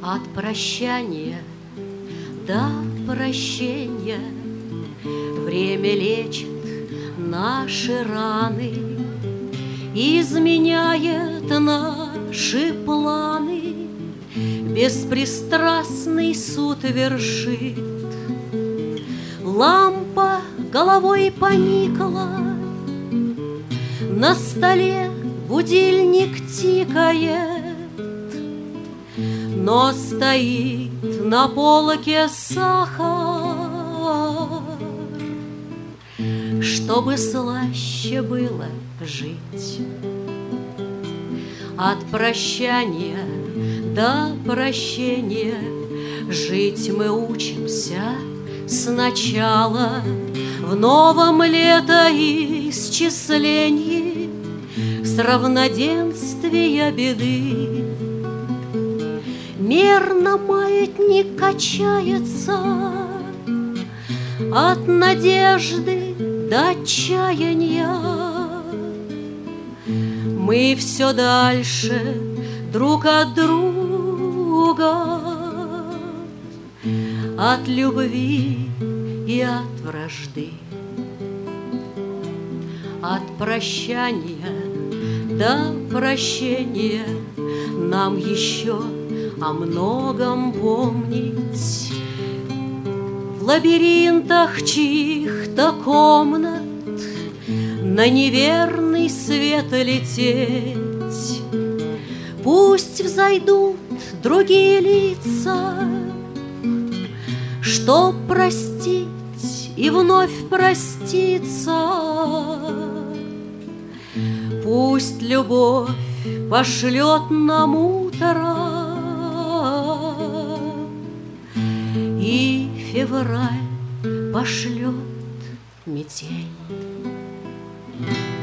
От прощания до прощения время лечит наши раны, изменяет наши планы, беспристрастный суд вершит. Лампа головой поникла, на столе будильник тикает, но стоит на полке сахар, чтобы слаще было жить. От прощания до прощения жить мы учимся сначала в новом летоисчислении с равноденствия беды. Мерно маятник качается от надежды до отчаяния. Мы все дальше друг от друга, от любви и от вражды. От прощания до прощения нам еще о многом помнить. В лабиринтах чьих-то комнат на неверный свет лететь. Пусть взойдут другие лица, чтоб простить и вновь проститься. Пусть любовь пошлет нам утро, и февраль пошлет метель.